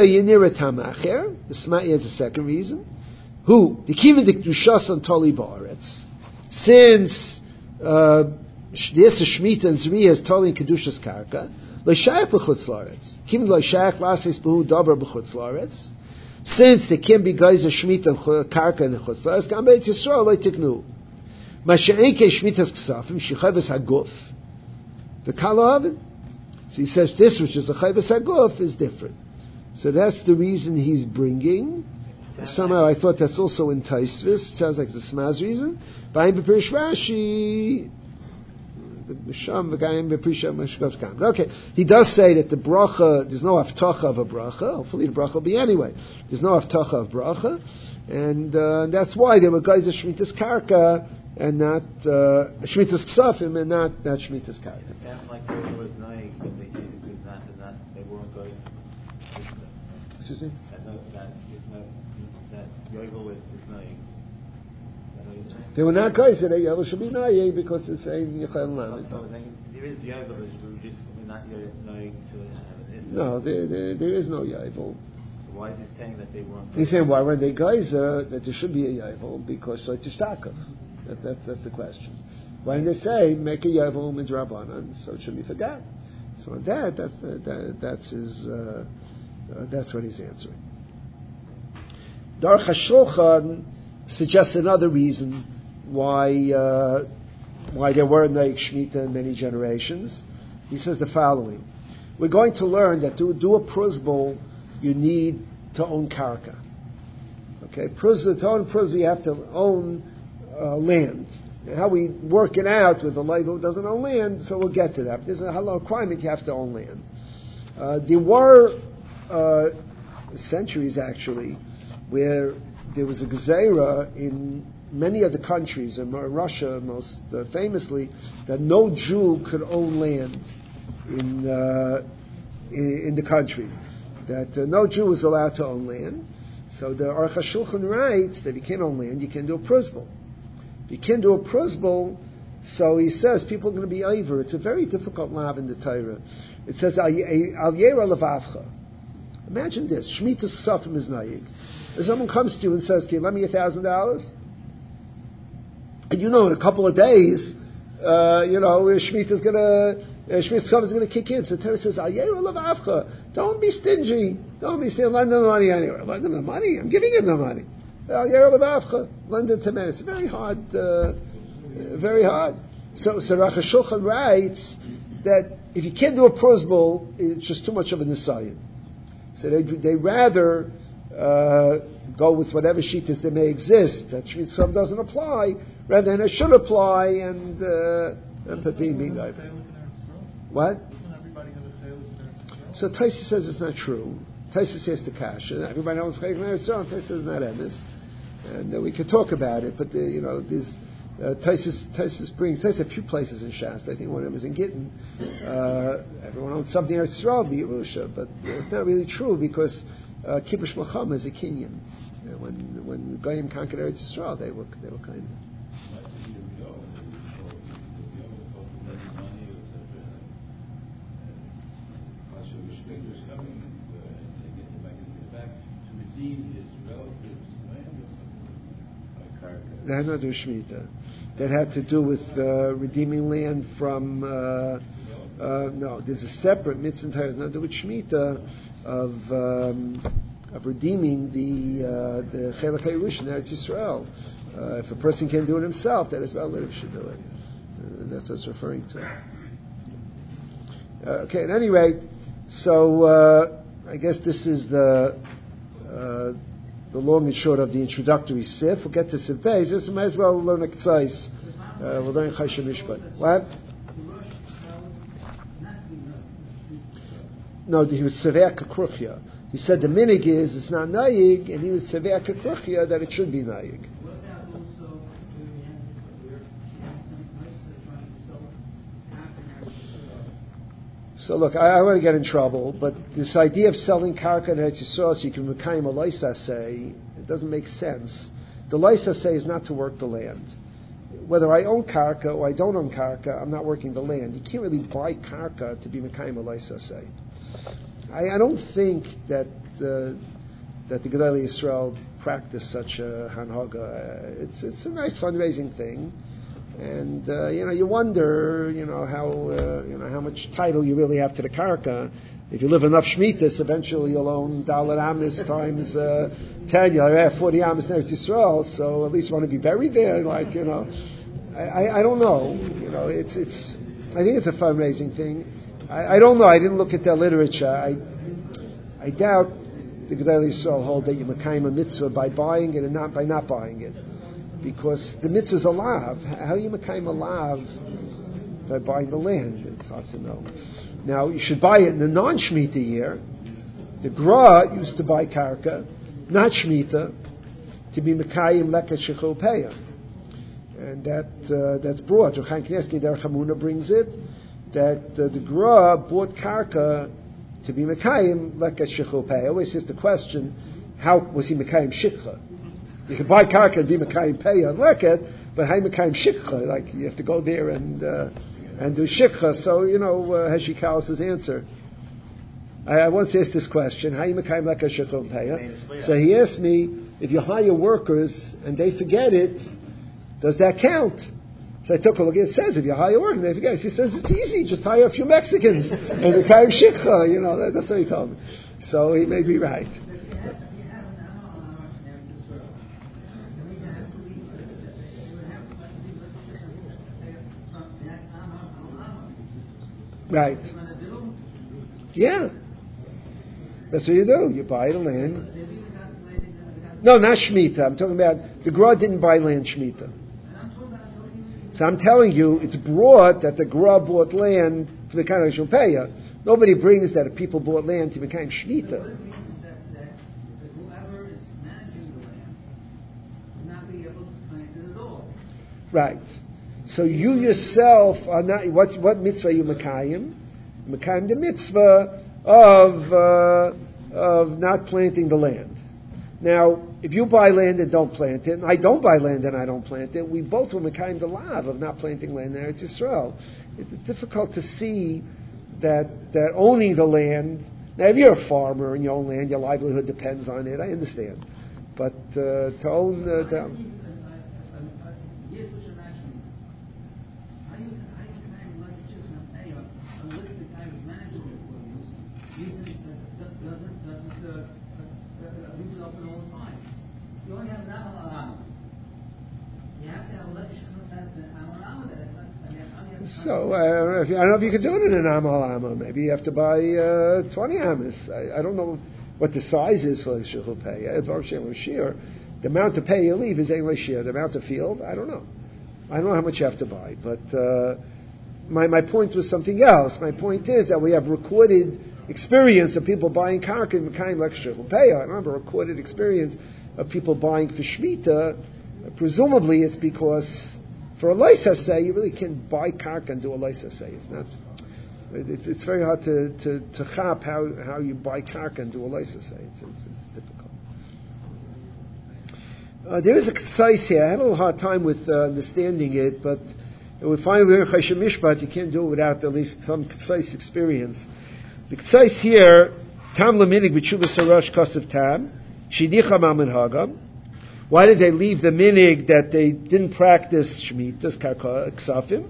Sma is the second reason. Who? The Kiva de Kdushas on Toli Ba'aretz. Since this is Shemitah and Zriya is Toli and Kedushas Karka, L'shayach b'chutz la'aretz. Kiva l'shayach l'asais b'hu davar b'chutz la'aretz. Since there can be guys of Shemitah and Karka in the Chutz la'aretz, Gam Beit Yisrael lo tiknu. Masha'enke shmitas ksafim shechayvus haguf. The kalahavin. So he says this, which is a chayvus haguf, is different. So that's the reason he's bringing. Somehow I thought that's also in Taisvis. Sounds like the Smaz reason. Ba'im b'pirish Rashi. Okay, he does say that the bracha, there's no haftacha of a bracha. Hopefully the bracha will be anyway. There's no haftacha of bracha, and that's why there were guys of shmitas karka and not shmitas ksafim and not shmitas karka. It sounds like there was noig, but they weren't going. Excuse me. That yovel was noig. They were not guys that yovel should be noig because it's saying yichal lamed. So there is yovel, but we're not noig to have it. No, there is no yovel. So why is it saying that they weren't? He's saying why were they guys that there should be a yovel because like tishtakav. That's the question. Why didn't they say make a yovel midrabanan so it should be forgotten? So that's what he's answering. Dar Chashulchan suggests another reason why there were Naik Shemitah in many generations. He says the following: we're going to learn that to do a pruzbul, you need to own karka. Okay, to own pruzbul, you have to own land. Now, how we work it out with a leiva who doesn't own land, so we'll get to that. But there's a halal requirement: you have to own land. There were centuries actually where there was a gezerah in many of the countries, in Russia most famously, that no Jew could own land in the country. That no Jew was allowed to own land. So the Aruch HaShulchan writes that if you can't own land, you can't do a pruzbul. If you can't do a pruzbul, so he says people are going to be over. It's a very difficult lav in the Torah. It says al yera levavcha. Imagine this: shmitas ksafim is nayig. If someone comes to you and says, "Can you lend me $1,000?" and you know in a couple of days, shmitas ksafim is going to kick in. So the Torah says, "Al yera levavcha." Don't be stingy. Don't be stingy. Lend them the money anyway. Lend them the money. I'm giving him the money. Al yera levavcha. Lend it to me. It's very hard. Very hard. So Aruch HaShulchan writes that if you can't do a pruzbul, it's just too much of a nisayon. So they rather go with whatever shittas that may exist that shmitzah doesn't apply, rather than it should apply and pepin being over. What? So Taisa says it's not true. Taisa says the cash. Everybody knows chayik Eretz Yisrael. Taisa says not emes, and we could talk about it. But these Taisa brings a few places in Shas. I think one of them is in Gittin. Everyone owns something in Eretz Yisrael, be Yerusha, but it's not really true because Kibbush Macham is a kinyan. When Goyim conquered Eretz Yisrael, they were kind of. That had not to do with Shemitah. That had to do with redeeming land from. No, there's a separate mitzvah that has not to do with Shemitah of redeeming the Chelek HaYerush in Eretz Yisrael. If a person can do it himself, that his relative should do it. That's what it's referring to. Okay. At any rate, so I guess this is the long and short of the introductory sif. We'll get to sif beis. So might as well learn a k'tzais. We'll learn Chayshim Mishpat. What? No, he was sevei kekruchya. He said the minig is it's not nayig, and he was sevei kekruchya that it should be nayig. So look, I want to get in trouble, but this idea of selling karka in Eretz Yisrael so you can rekayim a loisa say, it doesn't make sense. The loisa say is not to work the land. Whether I own karka or I don't own karka, I'm not working the land. You can't really buy karka to be rekayim a loisa say. I don't think that the Gedolei Yisrael practice such a hanhaga. It's a nice fundraising thing. And you wonder, how much title you really have to the karka. If you live enough shmitas, eventually you'll own Dalet Amis times 10. You'll have 40 Amis in Eretz Yisrael. So at least you want to be buried there, I don't know. You know, it's. I think it's a fundraising thing. I don't know. I didn't look at their literature. I doubt the Gedolei Yisrael hold that you mekayim a mitzvah by buying it and not by not buying it, because the mitzvah is a lav. How you mekayim a lav by buying the land? It's hard to know. Now you should buy it in the non-shmita year. The Gra used to buy karka, not shmita, to be mekayim leket shechol peya, and that's brought. Rav Chaim Kanievsky Derech Hamuna brings it that the Gra bought karka to be mekayim leket shechol peya. Always is the question: how was he mekayim shikha? You can buy karka and be mekayim peya and leket, but how mekayim shikha? Like you have to go there and do shikha. So Heshi Kalas' answer. I once asked this question: how you mekayim leket shechol peya? So he asked me, if you hire workers and they forget it, does that count? So I took a look. It says if you hire workers and they forget it. He says it's easy. Just hire a few Mexicans and mekayim shikha. That's what he told me. So he may be right. Right. Yeah. That's what you do. You buy the land. No, not Shemitah. I'm talking about the Gra didn't buy land Shemitah. So I'm telling you, it's brought that the Gra bought land for the kind of Shulpeya. Nobody brings that if people bought land to become Shemitah. Whoever is managing the land would not be able to plant it at all. Right. So you yourself are not. What mitzvah are you mekayim? Mekayim the mitzvah of not planting the land. Now, if you buy land and don't plant it, and I don't buy land and I don't plant it, we both were mekayim the lav of not planting land in Eretz Yisrael. It's difficult to see that owning the land. Now, if you're a farmer and you own land, your livelihood depends on it. I understand, but to own the So, I don't know if you could do it in an Amal Amma. Maybe you have to buy 20 Amas. I don't know what the size is for the Shechul Pei. The amount of pay you leave is Ein Shir. The amount of field, I don't know. I don't know how much you have to buy. But my point was something else. My point is that we have recorded experience of people buying karka and mekayim like Shechul Pei. I don't have a recorded experience of people buying for Shemitah. Presumably it's because for a leis hasei, you really can't buy karka and do a leis hasei. It's not. It's very hard to chap how you buy karka and do a leis hasei. It's difficult. There is a ksais here. I had a little hard time with understanding it, but we finally learn Choshen Mishpat. You can't do it without at least some ksais experience. The ksais here, tam leminig b'tshuvas harash kasav tam shidicha ma'menhagam. Why did they leave the minig that they didn't practice Shemitah's karka ksafim?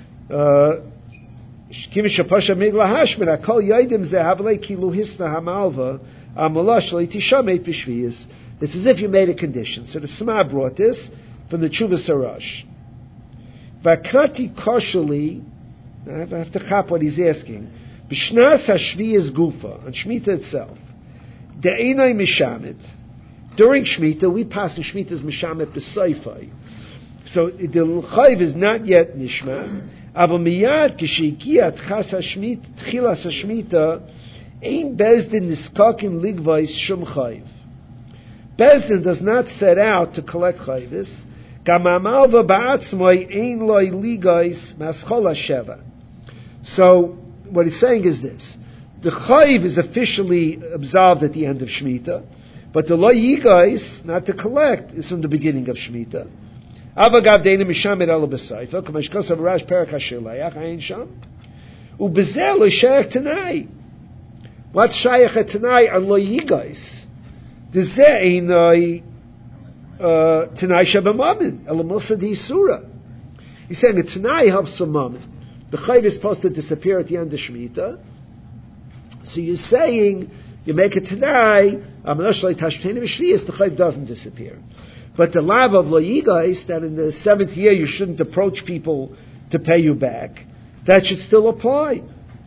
Kim shapasha mig lahashmin akol yaidim zehavlei kilu hisna hamalva amalash leitishamet b'shviyas. It's as if you made a condition. So the Sma brought this from the Tshuvas Harash. Vakati koshali. I have to chap what he's asking. B'shnas hashviyas gufa on Shemitah itself. De'enai mishamet. During Shemitah, we pass the Shemitah's Mishamet b'Seifai. So the L'chayv is not yet Nishma. Aval miyad k'sheikia tchas tchilas HaShemitah ein Bezdin niskakin ligvais shum chayv. Bezdin does not set out to collect chayvis. Gamamalva ba'atzmai ein loy ligais maschol hasheva. So what he's saying is this. The chayv is officially absolved at the end of Shemitah. But the lo yigais, not to collect, is from the beginning of Shemitah. Avagav deina mishamet ala b'sayfa, k'mashkos of Rash Perak Hasher Layach, ayin sham. U'bezel lo shayach tanai. What's shayach at tanai on lo yigais? Dezeh einoi tanai shabamamin, ala milsa di surah. He's saying that tanai helps from mamin. The chayv is supposed to disappear at the end of Shemitah. So you're saying, you make it tanai, the chayv doesn't disappear. But the lav of lo yigais, that in the 7th year you shouldn't approach people to pay you back, that should still apply.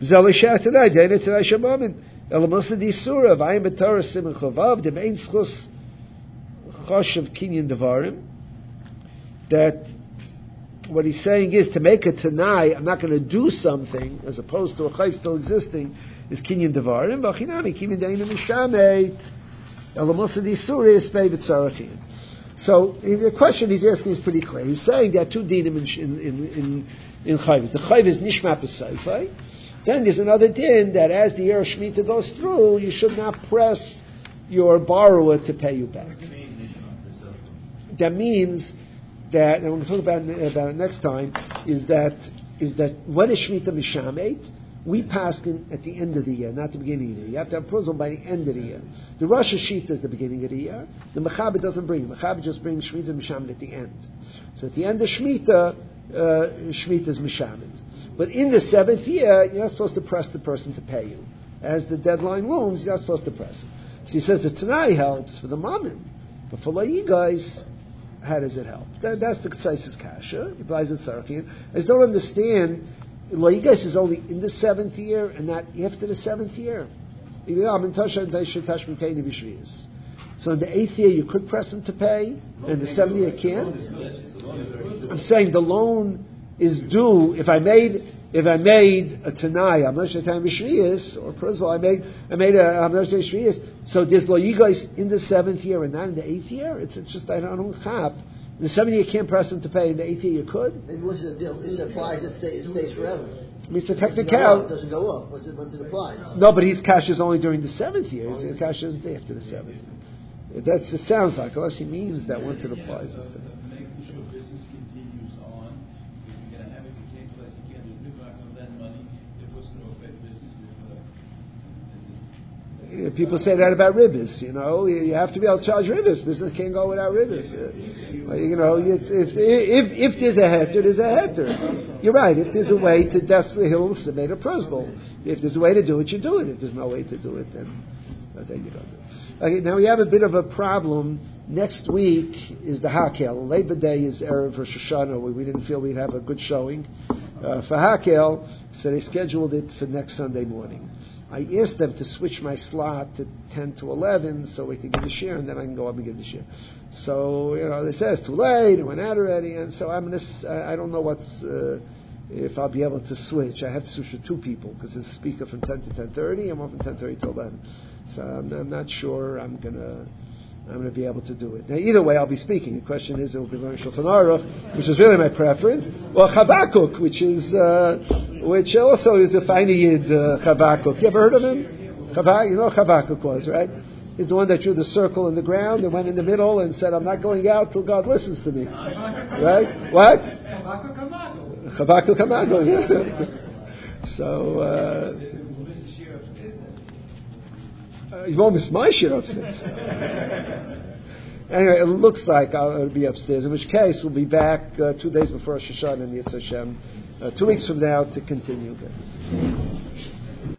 That what he's saying is to make a tanai, I'm not going to do something, as opposed to a chayv still existing, is kinyan devarim. So the question he's asking is pretty clear. He's saying there are two dinim in chayv. The chayv is nishma b'seifai. Then there's another din that as the year of Shemitah goes through, you should not press your borrower to pay you back. That means that, and we'll talk about it next time, is that when is Shemitah Mishamet? We pass at the end of the year, not the beginning of the year. You have to have prozol by the end of the year. The Rosh Hashita is the beginning of the year. The Mechaber doesn't bring. The Mechaber just brings Shemitah Mishamet at the end. So at the end of Shemitah, Shemitah is Mishamet. But in the 7th year, you're not supposed to press the person to pay you. As the deadline looms, you're not supposed to press it. So he says the Tanai helps for the Mammon. But for you guys, how does it help? That's the Ksaisis Kasha. He applies it Tzarchin. I just don't understand. Loigas is only in the 7th year and not after the 7th year. So in the 8th year you could press him to pay, and the 7th year you can't. I'm saying the loan is due. If I made a Tanai, I'm not sure or first of all, I made a I'm not sure. So there's Loigas in the 7th year and not in the 8th year. It's just I don't chap. In the 7th year you can't press him to pay. In the 8th year you could. And what's the deal? It applies. It stays forever. I mean, it's a technical. It doesn't go up. Once it applies. No, but his cash is only during the 7th year. His cash isn't after the 7th year. It sounds like, unless he means that once it applies. People say that about ribbis. You have to be able to charge ribbis. Business can't go without ribbis. If there's a heter, there's a heter. You're right. If there's a way to, that's the hill made a personal. If there's a way to do it, you do it. If there's no way to do it, then you don't do it. Okay, now we have a bit of a problem. Next week is the Hakel. Labor Day is Erev Rosh Hashanah. We didn't feel we'd have a good showing for Hakel, so they scheduled it for next Sunday morning. I asked them to switch my slot to 10 to 11 so we could give the share, and then I can go up and give the share. So, they said it's too late, it went out already, and so I don't know if I'll be able to switch. I have to switch with 2 people, because there's a speaker from 10 to 10:30, and one from 10:30 to 11. So I'm not sure I'm going to be able to do it. Now, either way, I'll be speaking. The question is, it will be learning Shulchan Aruch, which is really my preference, or Chavakuk, which also is a fine Yid, Chavakuk. You ever heard of him? You know what Chavakuk was, right? He's the one that drew the circle in the ground and went in the middle and said, I'm not going out till God listens to me. Right? What? Chavakuk Hamago, yeah. So, you won't miss my shit upstairs. Anyway, it looks like I'll be upstairs, in which case we'll be back 2 days before Rosh Hashanah and Yitz Hashem, 2 weeks from now to continue business.